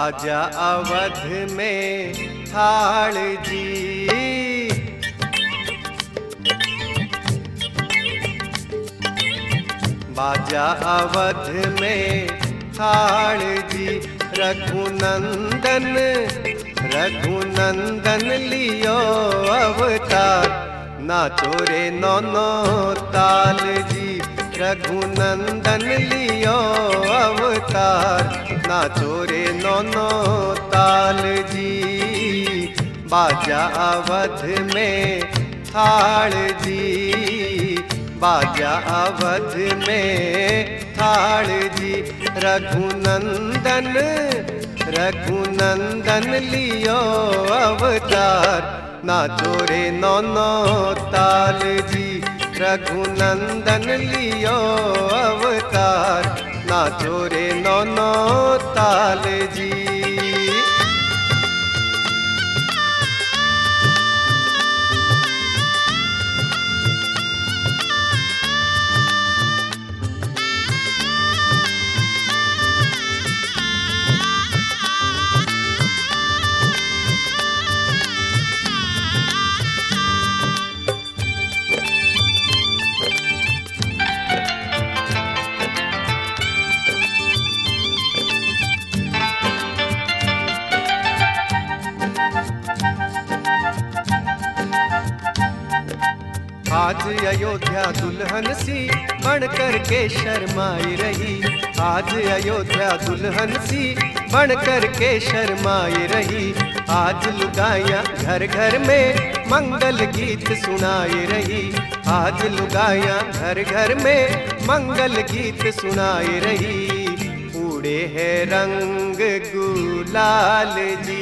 बाजा अवध में थाल जी, बाजा अवध में थाल जी। रघुनंदन रघुनंदन लियो अवतार, नाचो रे नौनो ताल जी। रघुनंदन लियो अवतार, नाचो रे नौनो ताल जी। बाजा अवध में थाल जी, बाजा अवध में थाल जी। रघुनंदन रघुनंदन लियो अवतार, नाचो रे नौनो ताल जी। रघुनंदन लियो अवतार, नाचो रे नौनो ताल जी। आज अयोध्या दुल्हन सी बनकर के शर्माई रही, आज अयोध्या दुल्हन सी बनकर के शर्माई रही। आज लुगाइयाँ घर घर में मंगल गीत सुनाई रही, आज लुगाइयाँ घर घर में मंगल गीत सुनाई रही। उड़े है रंग गुलाल जी,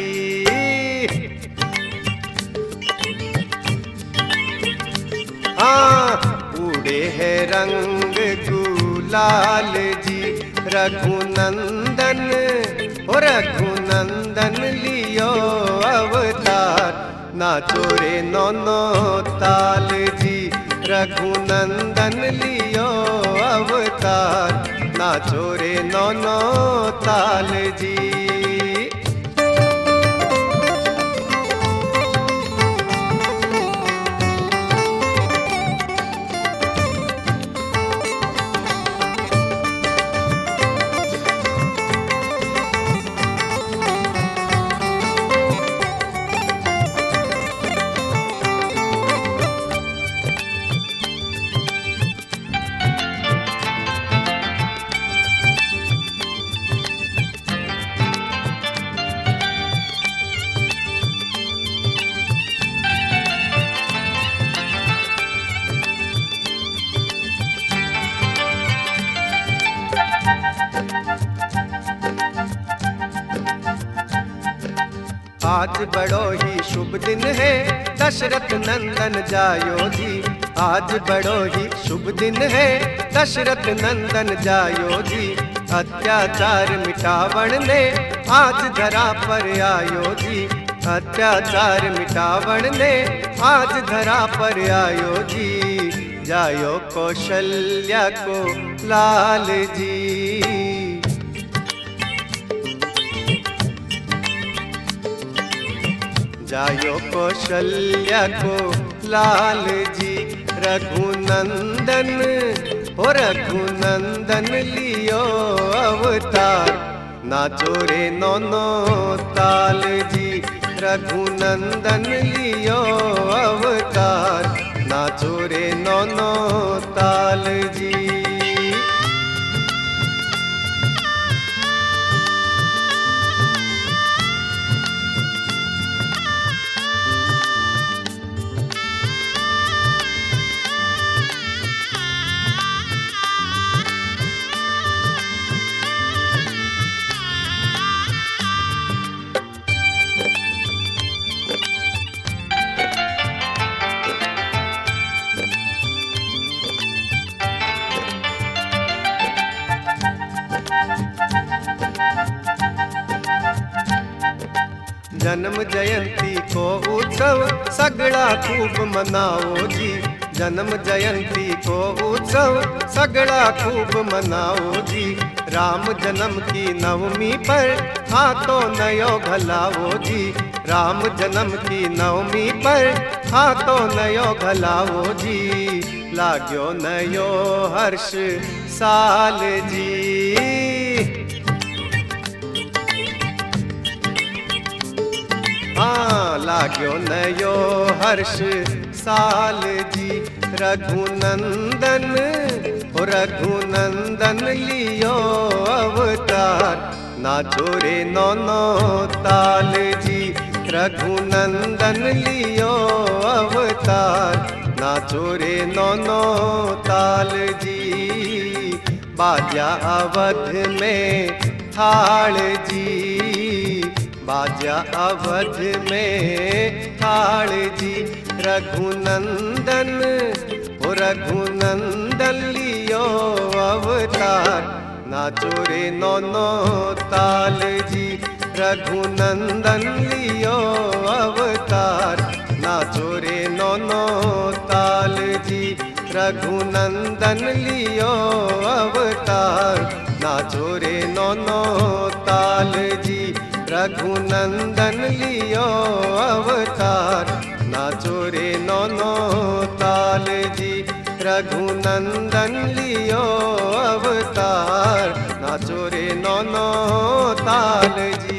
उड़े है रंग गुलाल जी। रघुनंदन ओ रघुनंदन लियो अवतार, नाचो रे नौनो ताल जी। रघुनंदन लियो अवतार, नाचो रे नौनो ताल जी। आज बड़ो ही शुभ दिन है दशरथ नंदन जायो जी, आज बड़ो ही शुभ दिन है दशरथ नंदन जायो जी। अत्याचार मिटावन ने आज धरा पर आयो जी, अत्याचार मिटावन ने आज धरा पर आयो जी। जायो कौशल्या को लाल जी, जायो कौशल्या को लाल जी। रघुनंदन ओ रघुनंदन लियो अवतार, नाचो रे नौनो ताल जी। रघुनंदन लियो अवतार, नाचो रे नौनो ताल जी। जन्म जयंती को उत्सव सगड़ा खूब मनाओ जी, जन्म जयंती को उत्सव सगड़ा खूब मनाओ जी। राम जन्म की नवमी पर हाथों नयो घलावो जी। राम जन्म की नवमी पर हाथों नयो घलावो जी। लाग्यो नयो हर्ष साल जी। हाँ लाग्यो नयो हर्ष साल जी। रघुनंदन ओ रघुनंदन लियो अवतार, नाचो रे नौनो ताल जी। रघुनंदन लियो अवतार, नाचो रे नौनो ताल जी। बाजा अवध में थाल जी। बाजा अवध में थाल जी। रघुनंदन ओ रघुनंदन लियो अवतार, नाचो रे नौनो ताल जी। रघुनंदन लियो अवतार, नाचो रे नौनो ताल जी। रघुनंदन लियो अवतार, नाचो रे नौनो ताल जी। रघुनंदन लियो अवतार, नाचो रे नौनो ताल जी। रघुनंदन लियो अवतार, नाचो रे नौनो ताल जी।